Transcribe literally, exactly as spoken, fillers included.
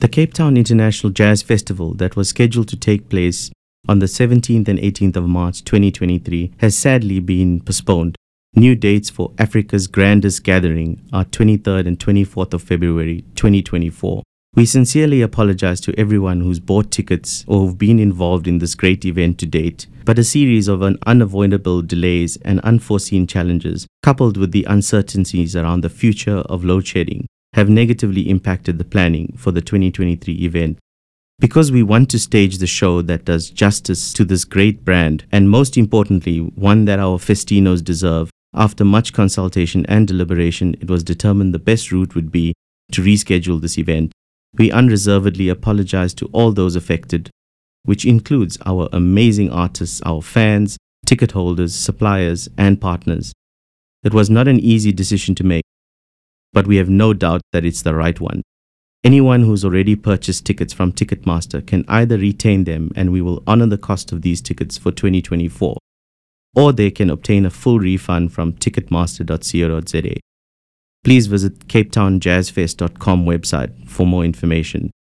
The Cape Town International Jazz Festival that was scheduled to take place on the seventeenth and eighteenth of March twenty twenty-three has sadly been postponed. New dates for Africa's grandest gathering are twenty-third and twenty-fourth of February twenty twenty-four. We sincerely apologize to everyone who's bought tickets or who've been involved in this great event to date, but a series of un- unavoidable delays and unforeseen challenges, coupled with the uncertainties around the future of load shedding, have negatively impacted the planning for the twenty twenty-three event. Because we want to stage the show that does justice to this great brand, and most importantly, one that our festinos deserve, after much consultation and deliberation, it was determined the best route would be to reschedule this event. We unreservedly apologize to all those affected, which includes our amazing artists, our fans, ticket holders, suppliers, and partners. It was not an easy decision to make, but we have no doubt that it's the right one. Anyone who's already purchased tickets from Ticketmaster can either retain them and we will honor the cost of these tickets for twenty twenty-four, or they can obtain a full refund from ticketmaster dot co dot za. Please visit cape town jazz fest dot com website for more information.